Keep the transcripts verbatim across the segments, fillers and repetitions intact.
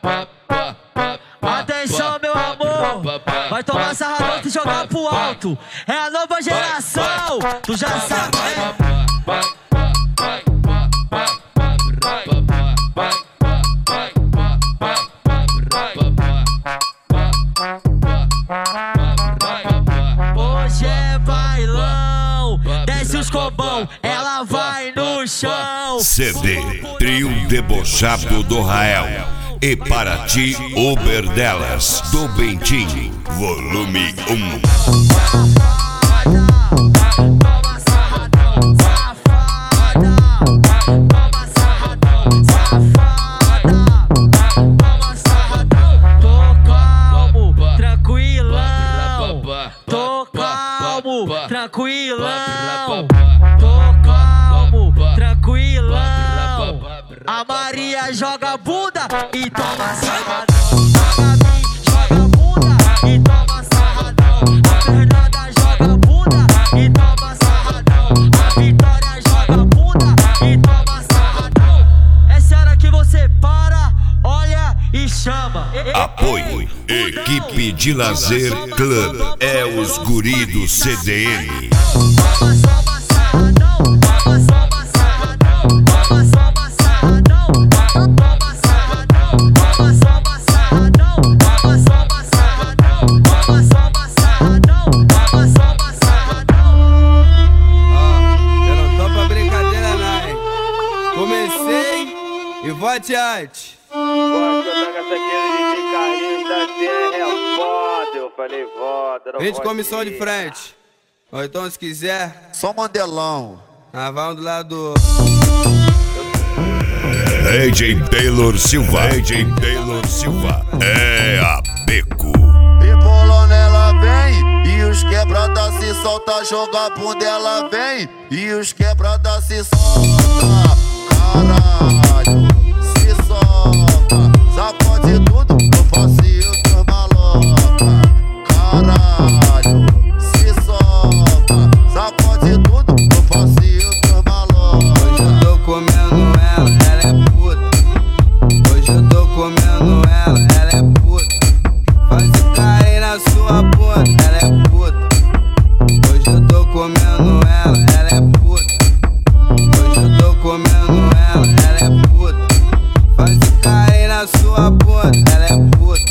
Atenção, meu amor, vai tomar sarradão e jogar pro alto. É a nova geração, tu já sabe, né? Hoje é bailão, desce os cobão, ela vai no chão. C D Trio Debochado do Rael e para ti Uber delas do Bentinho, volume um. Toma sarradão, safada. Toma sarradão, safada. Toma sarradão. Tô calmo, tranquilão. Tô calmo, tranquilão. Tô calmo, tranquilão. A Maria joga bunda e toma sarradão. A Gabi joga bunda e toma sarradão. A Fernanda joga bunda e toma sarradão. A Vitória joga bunda e toma sarradão. Essa hora que você para, olha e chama. Apoio Equipe de Lazer Club, é os guri do C D N. Toma, toma sarradão, toma, toma sarradão, toma, toma sarradão, toma sarradão, toma, toma sarradão, toma, toma sarradão, toma, toma sarradão, toma, toma sarradão. Ó, eu não tô pra brincadeira não, hein? Comecei e vou adiante. Pode jogar essa aqui do D J Carlinhos da Terra, é foda. Eu falei foda, não Vem de pode comissão ir. de frente. Ou então, se quiser, Só Mandelão. ah, vai um do lado do... A J Taylor Silva, A J Taylor Silva, é a Beco. Rebolando ela vem, e os quebrada se solta, joga a bunda ela vem, e os quebrada se solta. Caralho, se solta, sacode tudo, eu faço o turma louca. Caralho, se solta, sacode tudo, eu faço o turma louca. Hoje eu tô comendo ela, ela é puta. Hoje eu tô comendo ela, ela é puta. Faz o cair na sua bunda, ela é puta. Hoje eu tô comendo ela, ela é puta. Hoje eu tô comendo ela, ela é puta. Faz o cair na sua bunda, ela é puta.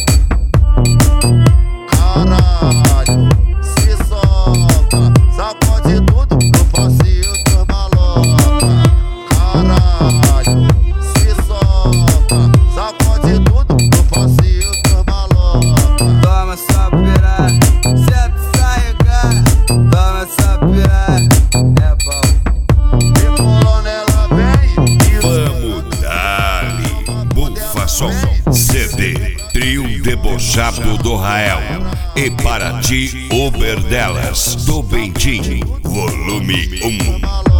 Caralho, se solta, sacode tudo, eu faço o turma louca. Caralho, se solta, sacode tudo, eu faço o turma louca. Toma sua piranha, senta sarregar. Toma sua piranha, é bom. Rebolando ela vem, e os Vamos dar-lhe Bufa Som, C D Trio Debochado do Rael e para ti Uber delas do Bentinho, volume um.